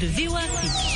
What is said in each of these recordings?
de VOA Afrique.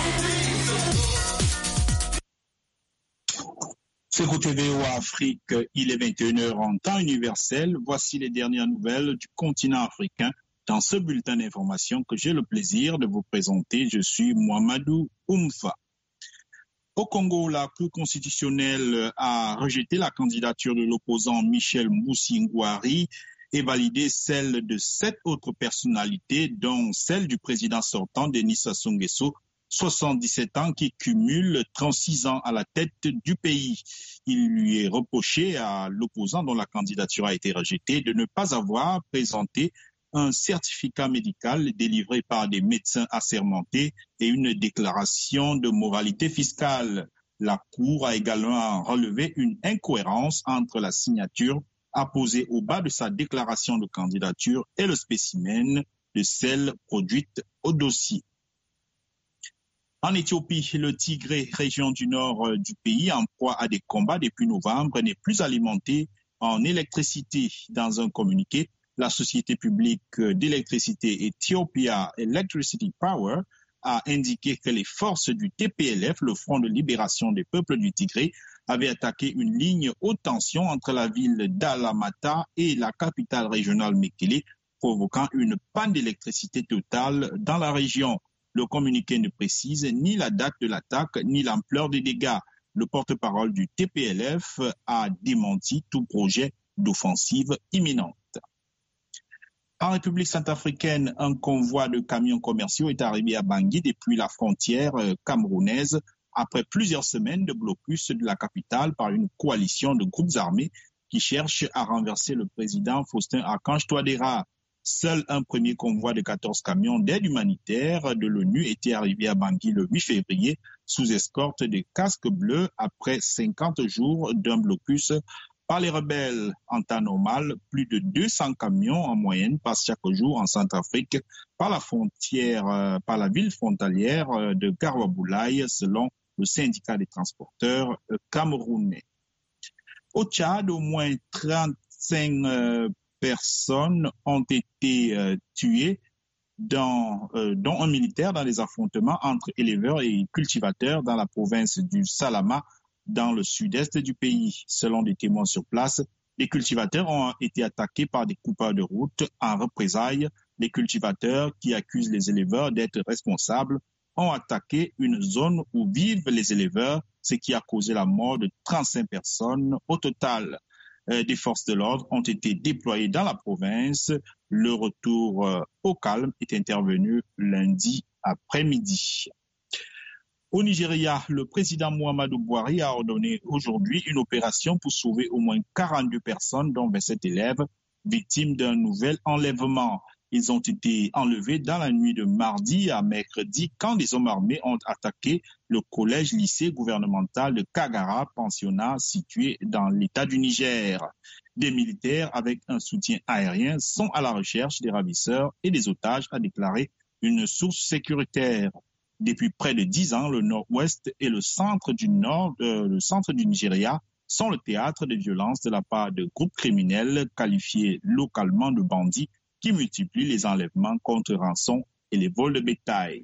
C'est côté VOA Afrique, il est 21h en temps universel. Voici les dernières nouvelles du continent africain. Dans ce bulletin d'information que j'ai le plaisir de vous présenter, je suis Mohamedou Oumfa. Au Congo, la Cour constitutionnelle a rejeté la candidature de l'opposant Michel Moussingouari et validé celle de 7 autres personnalités, dont celle du président sortant Denis Sassou Nguesso, 77 ans, qui cumule 36 ans à la tête du pays. Il lui est reproché à l'opposant dont la candidature a été rejetée de ne pas avoir présenté un certificat médical délivré par des médecins assermentés et une déclaration de moralité fiscale. La Cour a également relevé une incohérence entre la signature apposée au bas de sa déclaration de candidature et le spécimen de celle produite au dossier. En Éthiopie, le Tigré, région du nord du pays, en proie à des combats depuis novembre, n'est plus alimenté en électricité. Dans un communiqué, la société publique d'électricité Ethiopia Electricity Power a indiqué que les forces du TPLF, le Front de libération des peuples du Tigré, avaient attaqué une ligne haute tension entre la ville d'Alamata et la capitale régionale Mekele, provoquant une panne d'électricité totale dans la région. Le communiqué ne précise ni la date de l'attaque ni l'ampleur des dégâts. Le porte-parole du TPLF a démenti tout projet d'offensive imminente. En République centrafricaine, un convoi de camions commerciaux est arrivé à Bangui depuis la frontière camerounaise après plusieurs semaines de blocus de la capitale par une coalition de groupes armés qui cherchent à renverser le président Faustin Archange Touadéra. Seul un premier convoi de 14 camions d'aide humanitaire de l'ONU était arrivé à Bangui le 8 février sous escorte des casques bleus après 50 jours d'un blocus par les rebelles. En temps normal, plus de 200 camions en moyenne passent chaque jour en Centrafrique par la ville frontalière de Garoua-Boulaye, selon le syndicat des transporteurs camerounais. Au Tchad, au moins 35 personnes ont été tuées, dont un militaire dans les affrontements entre éleveurs et cultivateurs dans la province du Salama, dans le sud-est du pays. Selon des témoins sur place, les cultivateurs ont été attaqués par des coupeurs de route. En représailles, les cultivateurs qui accusent les éleveurs d'être responsables ont attaqué une zone où vivent les éleveurs, ce qui a causé la mort de 35 personnes au total. Des forces de l'ordre ont été déployées dans la province. Le retour au calme est intervenu lundi après-midi. Au Nigeria, le président Muhammadu Buhari a ordonné aujourd'hui une opération pour sauver au moins 42 personnes, dont 27 élèves, victimes d'un nouvel enlèvement. Ils ont été enlevés dans la nuit de mardi à mercredi quand des hommes armés ont attaqué le collège-lycée gouvernemental de Kagara, pensionnat situé dans l'État du Niger. Des militaires avec un soutien aérien sont à la recherche des ravisseurs et des otages, a déclaré une source sécuritaire. Depuis près de 10 ans, le nord-ouest et le centre du Nigeria sont le théâtre de violences de la part de groupes criminels qualifiés localement de bandits qui multiplient les enlèvements contre rançon et les vols de bétail.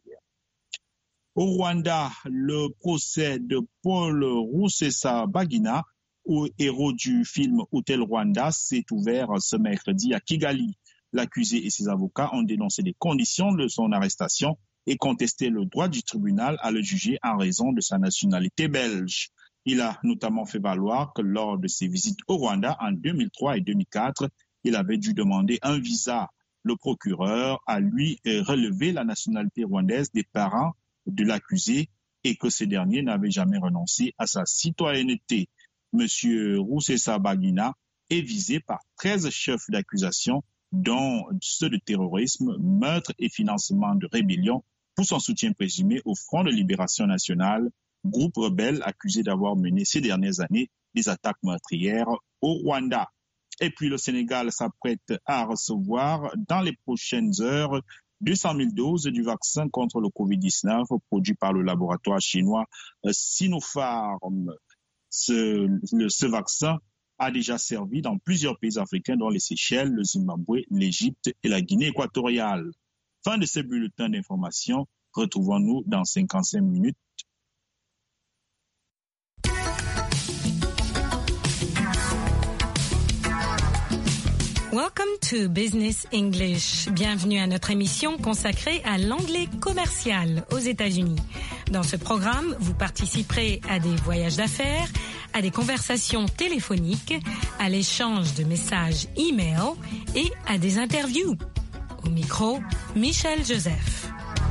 Au Rwanda, le procès de Paul Rusesabagina, héros du film Hôtel Rwanda, s'est ouvert ce mercredi à Kigali. L'accusé et ses avocats ont dénoncé les conditions de son arrestation et contesté le droit du tribunal à le juger en raison de sa nationalité belge. Il a notamment fait valoir que lors de ses visites au Rwanda en 2003 et 2004, il avait dû demander un visa. Le procureur a lui relevé la nationalité rwandaise des parents de l'accusé et que ce dernier n'avait jamais renoncé à sa citoyenneté. Monsieur Rusesabagina est visé par 13 chefs d'accusation, dont ceux de terrorisme, meurtre et financement de rébellion, pour son soutien présumé au Front de libération nationale, groupe rebelle accusé d'avoir mené ces dernières années des attaques meurtrières au Rwanda. Et puis le Sénégal s'apprête à recevoir dans les prochaines heures 200 000 doses du vaccin contre le Covid-19 produit par le laboratoire chinois Sinopharm. Ce vaccin a déjà servi dans plusieurs pays africains, dont les Seychelles, le Zimbabwe, l'Égypte et la Guinée équatoriale. Fin de ce bulletin d'information. Retrouvons-nous dans 55 minutes. Welcome to Business English. Bienvenue à notre émission consacrée à l'anglais commercial aux États-Unis. Dans ce programme, vous participerez à des voyages d'affaires, à des conversations téléphoniques, à l'échange de messages e-mail et à des interviews. Au micro, Michel Joseph.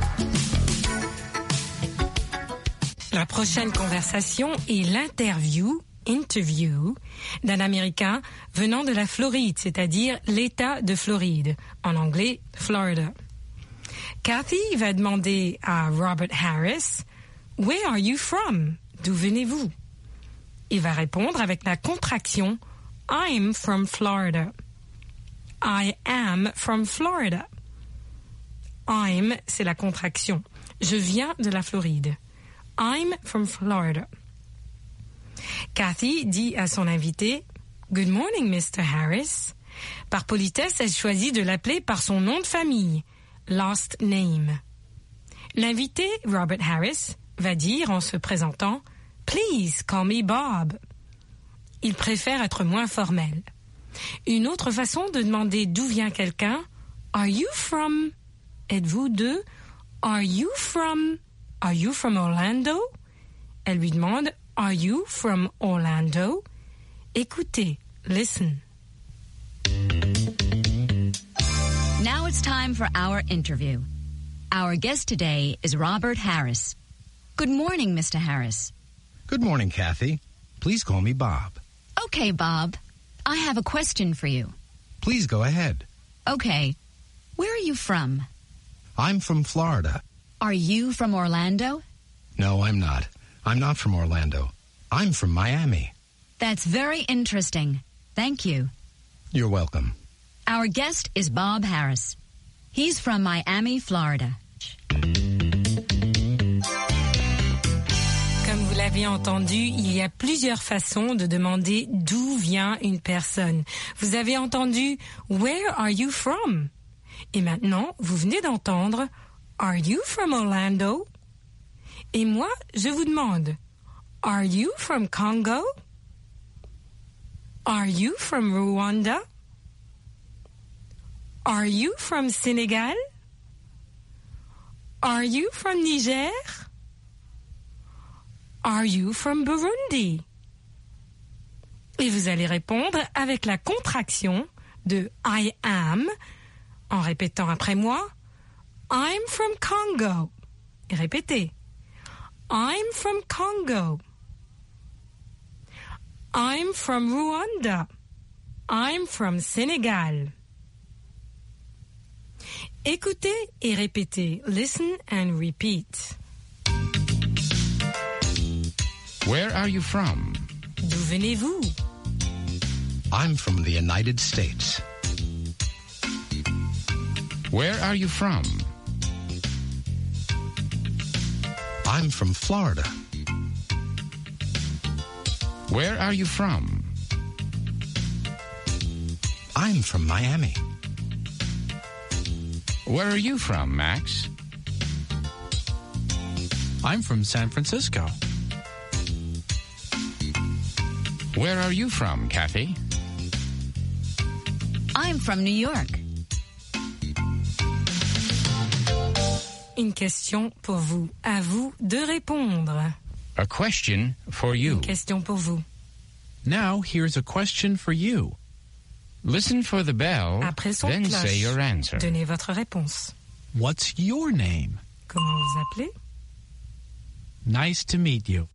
La prochaine conversation est l'interview d'un Américain venant de la Floride, c'est-à-dire l'État de Floride, en anglais Florida. Kathy va demander à Robert Harris, « Where are you from? » D'où venez-vous? Il va répondre avec la contraction « I'm from Florida ». « I am from Florida ». « I'm » c'est la contraction. Je viens de la Floride. « I'm from Florida ». Kathy dit à son invité « Good morning, Mr. Harris ». Par politesse, elle choisit de l'appeler par son nom de famille, last name. L'invité, Robert Harris, va dire en se présentant « Please call me Bob ». Il préfère être moins formel. Une autre façon de demander d'où vient quelqu'un « Are you from » Êtes-vous de « Are you from Orlando » Elle lui demande « Are you from Orlando ?» Écoutez, listen. Now it's time for our interview. Our guest today is Robert Harris. Good morning, Mr. Harris. Good morning, Kathy. Please call me Bob. Okay, Bob. I have a question for you. Please go ahead. Okay. Where are you from? I'm from Florida. Are you from Orlando? No, I'm not. I'm not from Orlando. I'm from Miami. That's very interesting. Thank you. You're welcome. Our guest is Bob Harris. He's from Miami, Florida. Comme vous l'avez entendu, il y a plusieurs façons de demander d'où vient une personne. Vous avez entendu « Where are you from ?» Et maintenant, vous venez d'entendre « Are you from Orlando ?» Et moi, je vous demande « Are you from Congo? Are you from Rwanda? Are you from Sénégal? Are you from Niger? Are you from Burundi? » Et vous allez répondre avec la contraction de I am, en répétant après moi I'm from Congo. Et répétez. I'm from Congo. I'm from Rwanda. I'm from Sénégal. Écoutez et répétez. Listen and repeat. Where are you from? D'où venez-vous? I'm from the United States. Where are you from? I'm from Florida. Where are you from? I'm from Miami. Where are you from, Max? I'm from San Francisco. Where are you from, Kathy? I'm from New York. Une question pour vous. À vous de répondre. A question for you. Une question pour vous. Now here's a question for you. Listen for the bell, Après son then cloche, say your answer. donnez votre réponse. What's your name? Comment vous appelez? Nice to meet you.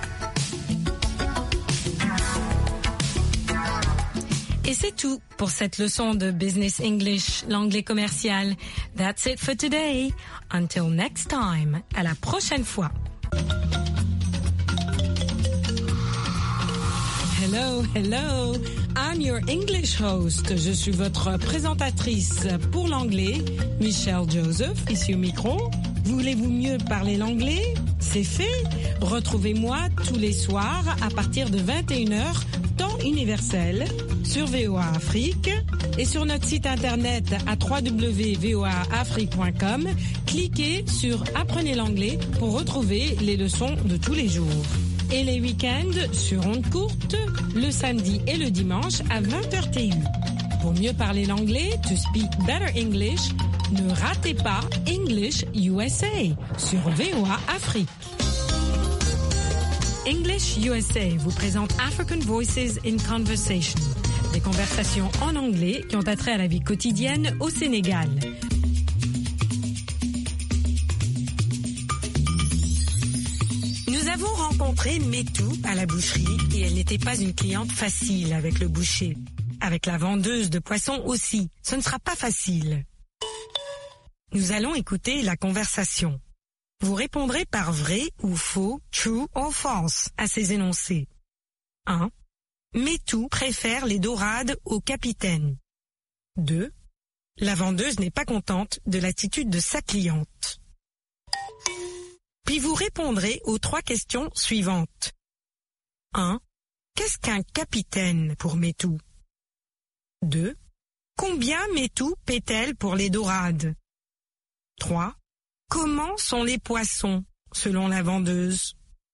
Et c'est tout pour cette leçon de Business English, l'anglais commercial. That's it for today. Until next time. À la prochaine fois. Hello, hello. I'm your English host. Je suis votre présentatrice pour l'anglais, Michel Joseph, ici au micro. Voulez-vous mieux parler l'anglais? C'est fait. Retrouvez-moi tous les soirs à partir de 21h, temps universel, sur VOA Afrique Et sur notre site internet à www.voaafrique.com, cliquez sur Apprenez l'anglais pour retrouver les leçons de tous les jours. Et les week-ends sur ondes courtes, le samedi et le dimanche à 20h TU. Pour mieux parler l'anglais, to speak better English, ne ratez pas English USA sur VOA Afrique. English USA vous présente African Voices in Conversation, des conversations en anglais qui ont attrait à la vie quotidienne au Sénégal. Nous avons rencontré Métou à la boucherie et elle n'était pas une cliente facile avec le boucher. Avec la vendeuse de poissons aussi, ce ne sera pas facile. Nous allons écouter la conversation. Vous répondrez par vrai ou faux, true ou false, à ces énoncés. 1. Métou préfère les dorades au capitaine. 2. La vendeuse n'est pas contente de l'attitude de sa cliente. Puis vous répondrez aux 3 questions suivantes. 1. Qu'est-ce qu'un capitaine pour Métou? 2. Combien Métou paie-t-elle pour les dorades? 3. Comment sont les poissons, selon la vendeuse?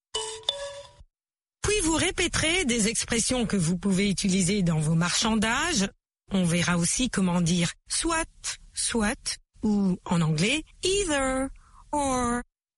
Puis vous répéterez des expressions que vous pouvez utiliser dans vos marchandages. On verra aussi comment dire soit, soit, ou en anglais either, or.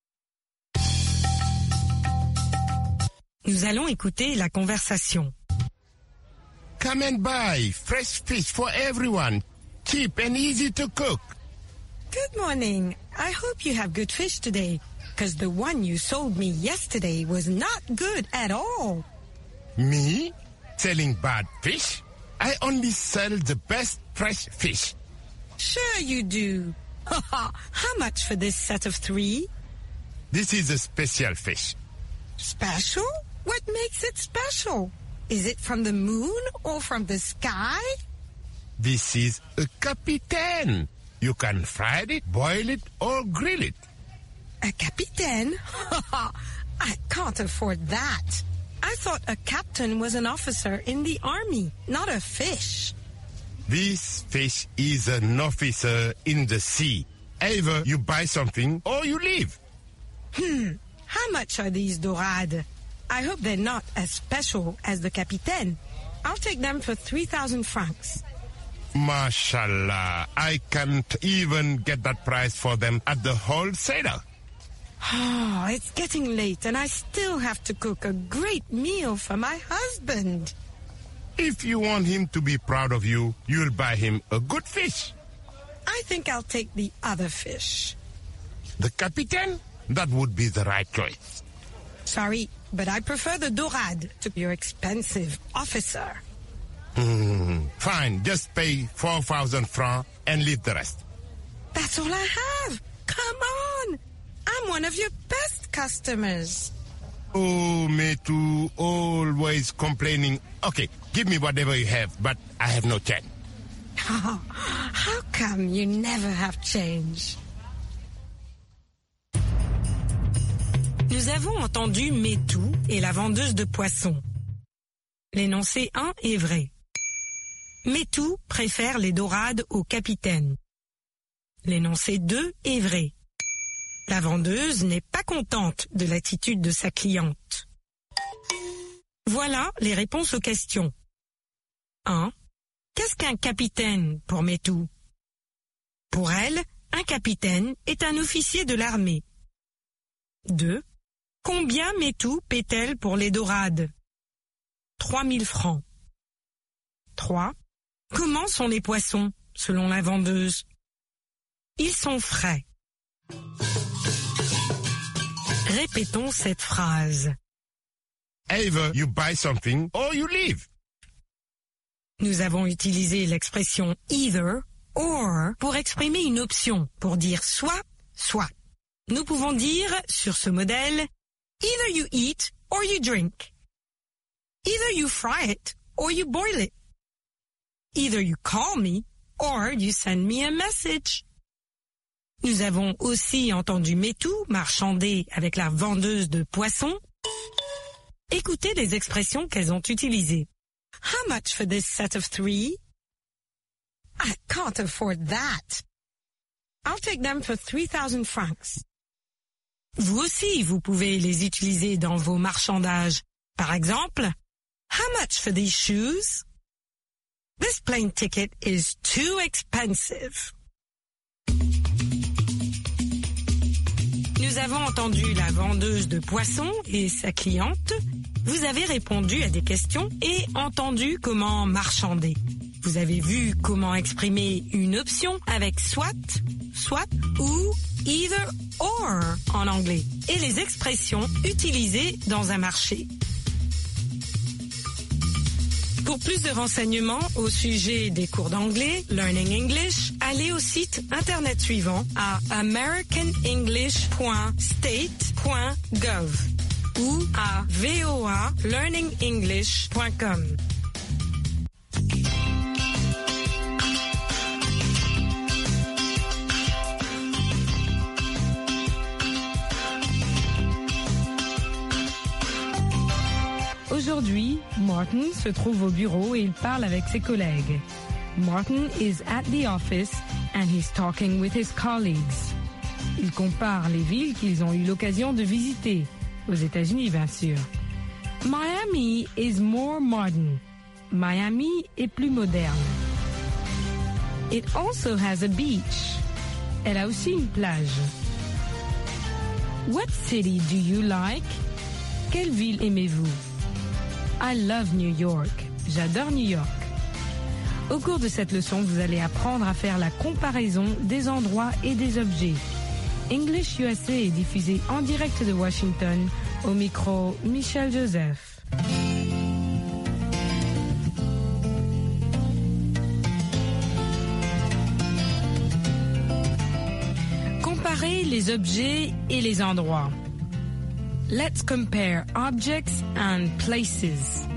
Nous allons écouter la conversation. Come and buy fresh fish for everyone, cheap and easy to cook. Good morning. I hope you have good fish today, because the one you sold me yesterday was not good at all. Me? Selling bad fish? I only sell the best fresh fish. Sure you do. How much for this set of 3? This is a special fish. Special? What makes it special? Is it from the moon or from the sky? This is a capitaine. You can fry it, boil it, or grill it. A capitaine? I can't afford that. I thought a captain was an officer in the army, not a fish. This fish is an officer in the sea. Either you buy something or you leave. How much are these dorades? I hope they're not as special as the capitaine. I'll take them for 3,000 francs. Mashallah, I can't even get that price for them at the wholesaler. Oh, it's getting late and I still have to cook a great meal for my husband. If you want him to be proud of you, you'll buy him a good fish. I think I'll take the other fish. The capitaine? That would be the right choice. Sorry, but I prefer the dorade to your expensive officer. Fine, just pay 4,000 francs and leave the rest. That's all I have. Come on. I'm one of your best customers. Oh, Métou, always complaining. Okay, give me whatever you have, but I have no change. How come you never have change? Nous avons entendu Métou et la vendeuse de poissons. L'énoncé 1 est vrai. Métou préfère les dorades au capitaine. L'énoncé 2 est vrai. La vendeuse n'est pas contente de l'attitude de sa cliente. Voilà les réponses aux questions. 1. Qu'est-ce qu'un capitaine pour Métou? Pour elle, un capitaine est un officier de l'armée. 2. Combien Métou paie-t-elle pour les dorades? 3 000 francs. 3. Comment sont les poissons, selon la vendeuse? Ils sont frais. Répétons cette phrase. Either you buy something or you leave. Nous avons utilisé l'expression either, or pour exprimer une option, pour dire soit, soit. Nous pouvons dire, sur ce modèle, either you eat or you drink. Either you fry it or you boil it. Either you call me or you send me a message. Nous avons aussi entendu Métou marchander avec la vendeuse de poissons. Écoutez les expressions qu'elles ont utilisées. How much for this set of 3? I can't afford that. I'll take them for 3,000 francs. Vous aussi, vous pouvez les utiliser dans vos marchandages. Par exemple, how much for these shoes? This plane ticket is too expensive. Nous avons entendu la vendeuse de poissons et sa cliente. Vous avez répondu à des questions et entendu comment marchander. Vous avez vu comment exprimer une option avec soit ou either or en anglais et les expressions utilisées dans un marché. Pour plus de renseignements au sujet des cours d'anglais, Learning English, allez au site internet suivant à americanenglish.state.gov ou à voalearningenglish.com. Aujourd'hui, Martin se trouve au bureau et il parle avec ses collègues. Martin is at the office and he's talking with his colleagues. Il compare les villes qu'ils ont eu l'occasion de visiter, aux États-Unis bien sûr. Miami is more modern. Miami est plus moderne. It also has a beach. Elle a aussi une plage. What city do you like? Quelle ville aimez-vous? I love New York. J'adore New York. Au cours de cette leçon, vous allez apprendre à faire la comparaison des endroits et des objets. English USA est diffusé en direct de Washington, au micro Michel Joseph. Comparer les objets et les endroits. Let's compare objects and places.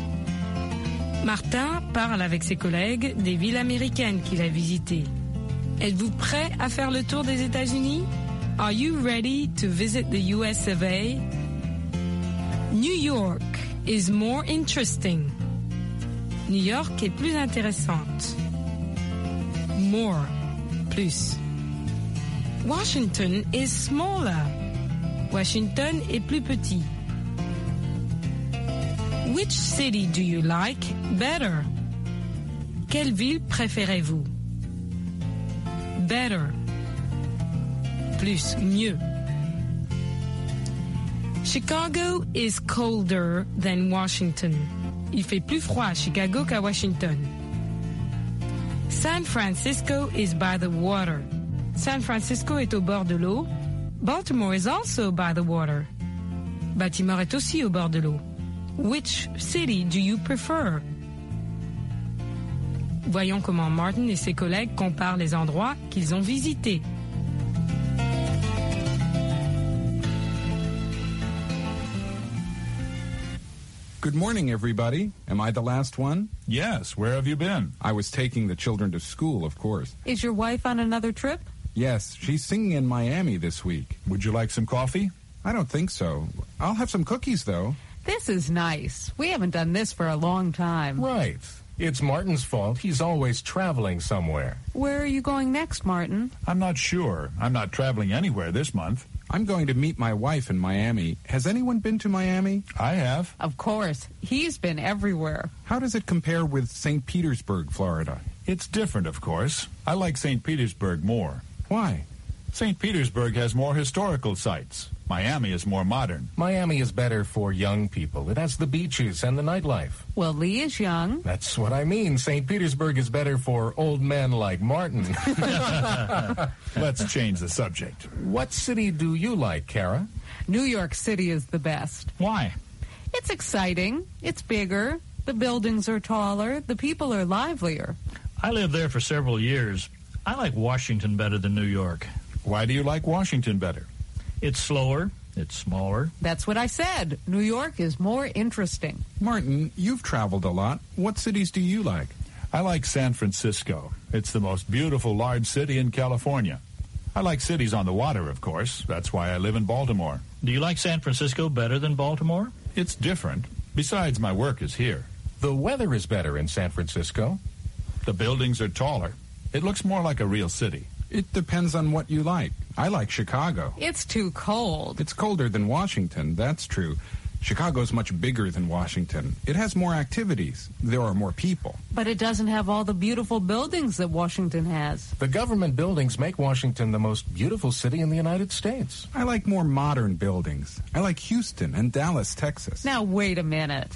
Martin parle avec ses collègues des villes américaines qu'il a visitées. Êtes-vous prêt à faire le tour des États-Unis? Are you ready to visit the US of A? New York is more interesting. New York est plus intéressante. More, plus. Washington is smaller. Washington est plus petit. Which city do you like better? Quelle ville préférez-vous? Better. Plus, mieux. Chicago is colder than Washington. Il fait plus froid à Chicago qu'à Washington. San Francisco is by the water. San Francisco est au bord de l'eau. Baltimore is also by the water. Baltimore est aussi au bord de l'eau. Which city do you prefer? Voyons comment Martin et ses collègues comparent les endroits qu'ils ont visités. Good morning, everybody. Am I the last one? Yes. Where have you been? I was taking the children to school, of course. Is your wife on another trip? Yes, she's singing in Miami this week. Would you like some coffee? I don't think so. I'll have some cookies, though. This is nice. We haven't done this for a long time. Right. It's Martin's fault. He's always traveling somewhere. Where are you going next, Martin? I'm not sure. I'm not traveling anywhere this month. I'm going to meet my wife in Miami. Has anyone been to Miami? I have. Of course. He's been everywhere. How does it compare with St. Petersburg, Florida? It's different, of course. I like St. Petersburg more. Why? St. Petersburg has more historical sites. Miami is more modern. Miami is better for young people. It has the beaches and the nightlife. Well, Lee is young. That's what I mean. St. Petersburg is better for old men like Martin. Let's change the subject. What city do you like, Kara? New York City is the best. Why? It's exciting. It's bigger. The buildings are taller. The people are livelier. I lived there for several years. I like Washington better than New York. Why do you like Washington better? It's slower. It's smaller. That's what I said. New York is more interesting. Martin, you've traveled a lot. What cities do you like? I like San Francisco. It's the most beautiful large city in California. I like cities on the water, of course. That's why I live in Baltimore. Do you like San Francisco better than Baltimore? It's different. Besides, my work is here. The weather is better in San Francisco. The buildings are taller. It looks more like a real city. It depends on what you like. I like Chicago. It's too cold. It's colder than Washington, that's true. Chicago's much bigger than Washington. It has more activities. There are more people. But it doesn't have all the beautiful buildings that Washington has. The government buildings make Washington the most beautiful city in the United States. I like more modern buildings. I like Houston and Dallas, Texas. Now, wait a minute.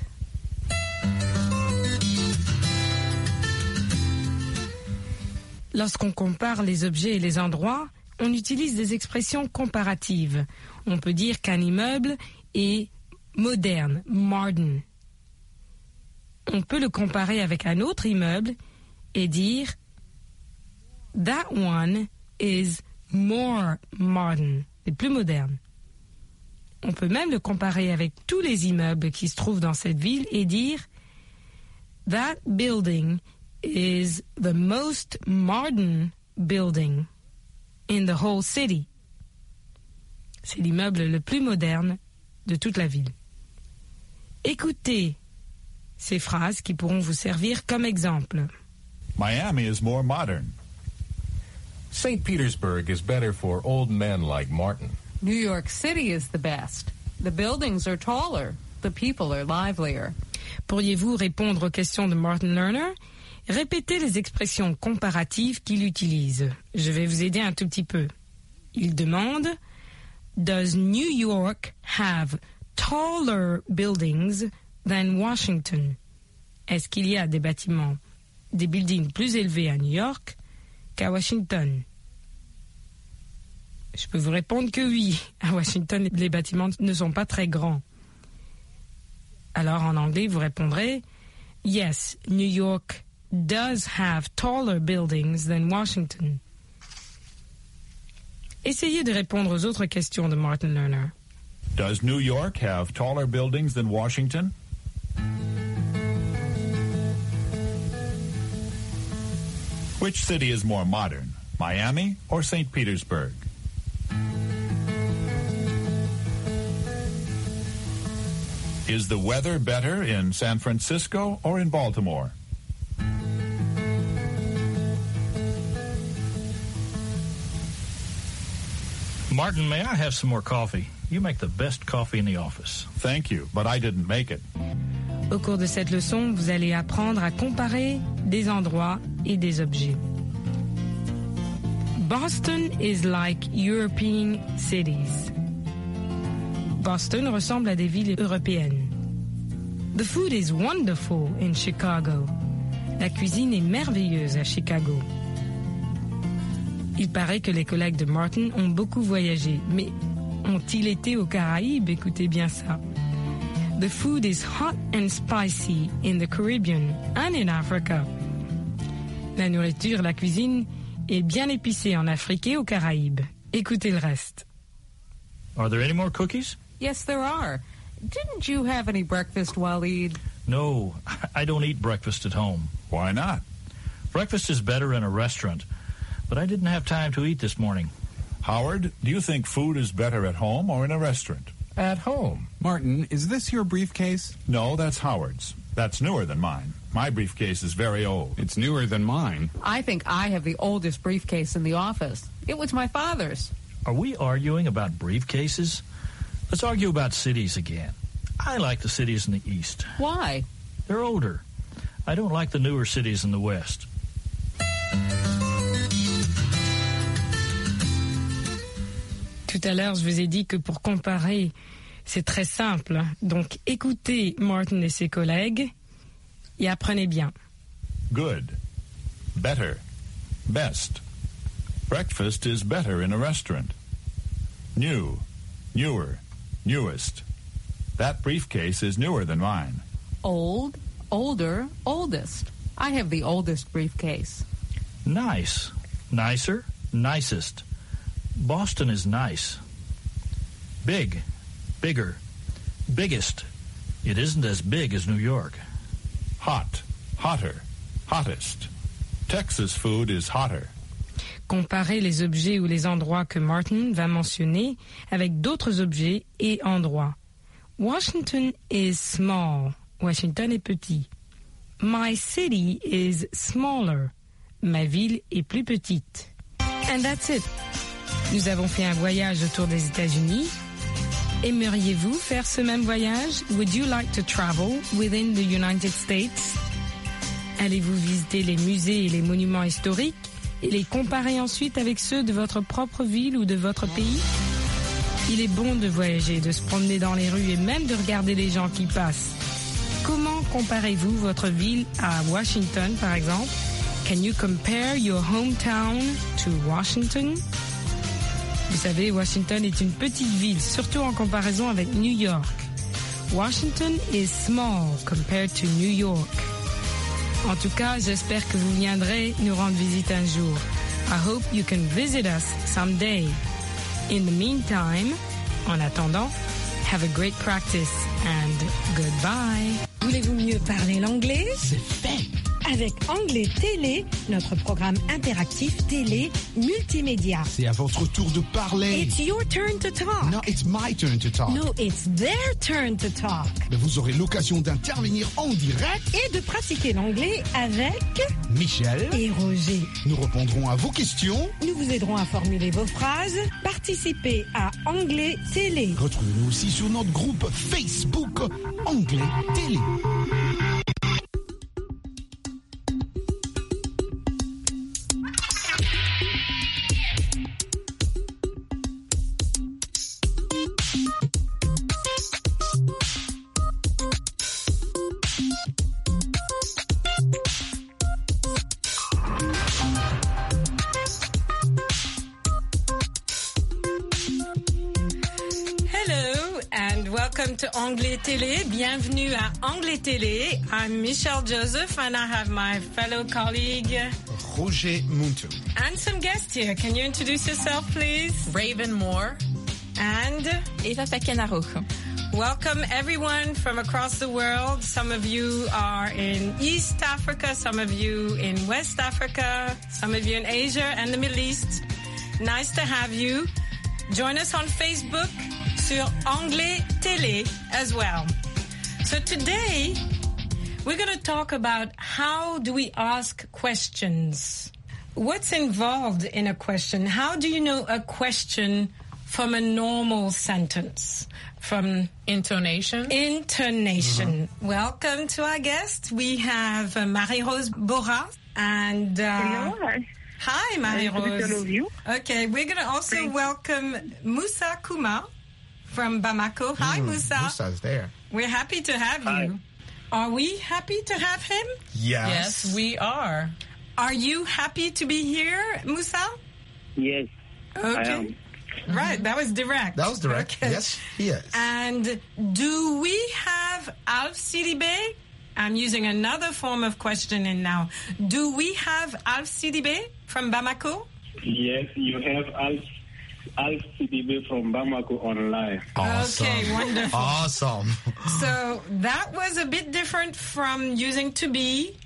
Lorsqu'on compare les objets et les endroits, on utilise des expressions comparatives. On peut dire qu'un immeuble est moderne, modern. On peut le comparer avec un autre immeuble et dire that one is more modern, c'est plus moderne. On peut même le comparer avec tous les immeubles qui se trouvent dans cette ville et dire that building is the most modern building in the whole city. C'est l'immeuble le plus moderne de toute la ville. Écoutez ces phrases qui pourront vous servir comme exemple. Miami is more modern. St. Petersburg is better for old men like Martin. New York City is the best. The buildings are taller. The people are livelier. Pourriez-vous répondre aux questions de Martin Lerner? Répétez les expressions comparatives qu'il utilise. Je vais vous aider un tout petit peu. Il demande Does New York have taller buildings than Washington? Est-ce qu'il y a des bâtiments, des buildings plus élevés à New York qu'à Washington? Je peux vous répondre que oui. À Washington, les bâtiments ne sont pas très grands. Alors en anglais, vous répondrez Yes, New York does have taller buildings than Washington. Essayez de répondre aux autres questions de Martin Lerner. Does New York have taller buildings than Washington? Which city is more modern, Miami or St. Petersburg? Is the weather better in San Francisco or in Baltimore? Martin, may I have some more coffee? You make the best coffee in the office. Thank you, but I didn't make it. Au cours de cette leçon, vous allez apprendre à comparer des endroits et des objets. Boston is like European cities. Boston ressemble à des villes européennes. The food is wonderful in Chicago. La cuisine est merveilleuse à Chicago. Il paraît que les collègues de Martin ont beaucoup voyagé, mais ont-ils été aux Caraïbes? Écoutez bien ça. The food is hot and spicy in the Caribbean and in Africa. La nourriture, la cuisine est bien épicée en Afrique et aux Caraïbes. Écoutez le reste. Are there any more cookies? Yes, there are. Didn't you have any breakfast, Waleed? No, I don't eat breakfast at home. Why not? Breakfast is better in a restaurant, but I didn't have time to eat this morning. Howard, do you think food is better at home or in a restaurant? At home. Martin, is this your briefcase? No, that's Howard's. That's newer than mine. My briefcase is very old. It's newer than mine. I think I have the oldest briefcase in the office. It was my father's. Are we arguing about briefcases? Let's argue about cities again. I like the cities in the East. Why? They're older. I don't like the newer cities in the West. Tout à l'heure, je vous ai dit que pour comparer, c'est très simple. Donc, écoutez Martin et ses collègues et apprenez bien. Good. Better. Best. Breakfast is better in a restaurant. New. Newer. Newest. That briefcase is newer than mine. Old. Older. Oldest. I have the oldest briefcase. Nice. Nicer. Nicest. Boston is nice. Big. Bigger. Biggest. It isn't as big as New York. Hot. Hotter. Hottest. Texas food is hotter. Comparez les objets ou les endroits que Martin va mentionner avec d'autres objets et endroits. Washington is small. Washington est petit. My city is smaller. Ma ville est plus petite. And that's it. Nous avons fait un voyage autour des États-Unis. Aimeriez-vous faire ce même voyage? Would you like to travel within the United States? Allez-vous visiter les musées et les monuments historiques et les comparer ensuite avec ceux de votre propre ville ou de votre pays? Il est bon de voyager, de se promener dans les rues et même de regarder les gens qui passent. Comment comparez-vous votre ville à Washington, par exemple? Can you compare your hometown to Washington? Vous savez, Washington est une petite ville, surtout en comparaison avec New York. Washington is small compared to New York. En tout cas, j'espère que vous viendrez nous rendre visite un jour. I hope you can visit us someday. In the meantime, en attendant, have a great practice and goodbye. Voulez-vous mieux parler l'anglais? C'est fait! Avec Anglais Télé, notre programme interactif télé multimédia. C'est à votre tour de parler. It's your turn to talk. No, it's my turn to talk. No, it's their turn to talk. Mais vous aurez l'occasion d'intervenir en direct et de pratiquer l'anglais avec Michel et Roger. Nous répondrons à vos questions. Nous vous aiderons à formuler vos phrases. Participez à Anglais Télé. Retrouvez-nous aussi sur notre groupe Facebook Anglais Télé. Welcome to Anglais Télé. Bienvenue à Anglais Télé. I'm Michelle Joseph and I have my fellow colleague Roger Muntu. And some guests here. Can you introduce yourself, please? Raven Moore. And Eva Pequenaro. Welcome everyone from across the world. Some of you are in East Africa, some of you in West Africa, some of you in Asia and the Middle East. Nice to have you. Join us on Facebook sur Anglais Télé as well. So today, we're going to talk about how do we ask questions. What's involved in a question? How do you know a question from a normal sentence? From intonation? Intonation. Mm-hmm. Welcome to our guest. We have Marie-Rose Bora and... Hello. Hi, Marie-Rose. All of you. Okay, we're going to also welcome Moussa Kouma from Bamako. Hi, Moussa. Moussa's there. We're happy to have you. Are we happy to have him? Yes, we are. Are you happy to be here, Moussa? Yes, okay. I am. Right, that was direct. That was direct. Okay. Yes, yes. And do we have Alf Sidibé? I'm using another form of questioning now. Do we have Alf Sidibé from Bamako? Yes, you have Alf Sidibé from Bamako online. Awesome. Okay, wonderful. Awesome. So that was a bit different from using to be,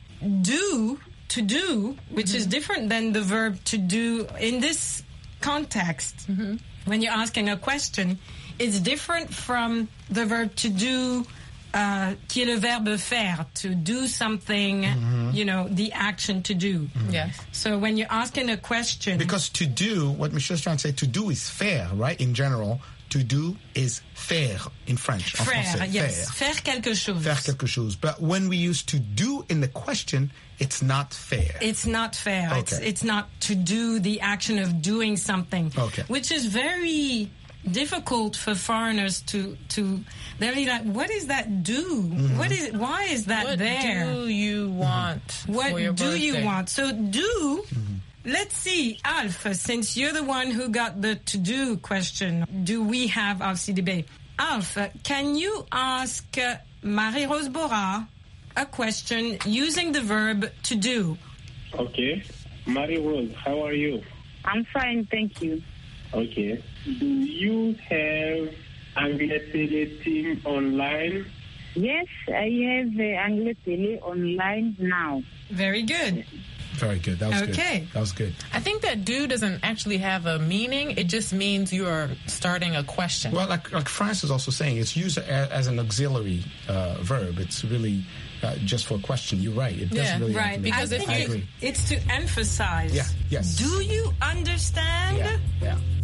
to do, which is different than the verb to do in this context. Mm-hmm. When you're asking a question, it's different from the verb to do, qui est le verbe faire, to do something, you know, the action to do. Mm-hmm. Yes. So when you're asking a question... Because to do, what Michelle's trying to say, to do is faire, right? In general, to do is faire in French. Faire, en français, yes. Faire quelque chose. Faire quelque chose. But when we use to do in the question, it's not fair. It's not fair. Okay. It's not to do the action of doing something. Okay. Which is very difficult for foreigners to they're really like, what is that do? Mm-hmm. Why is that there? What do you want What for your do you birthday? want? So do, let's see, Alf, since you're the one who got the to-do question, do we have Alf Sidibé? Alf, can you ask Marie-Rose Bora a question using the verb to do? Okay. Marie-Rose, how are you? I'm fine, thank you. Okay. Do you have Anglais Télé team online? Yes, I have Anglais Télé online now. Very good. Very good. That was Okay. good. That was good. I think that do doesn't actually have a meaning. It just means you are starting a question. Well, like France is also saying, it's used as an auxiliary verb. It's really just for a question. You're right. It doesn't really right. Because I agree. it's to emphasize. Yeah. Yes. Do you understand? Yeah.